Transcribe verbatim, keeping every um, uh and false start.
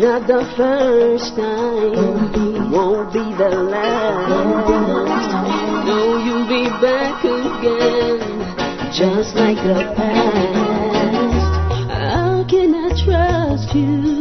not the first time, won't be the last. No, you'll be back again, just like the past. How can I trust you?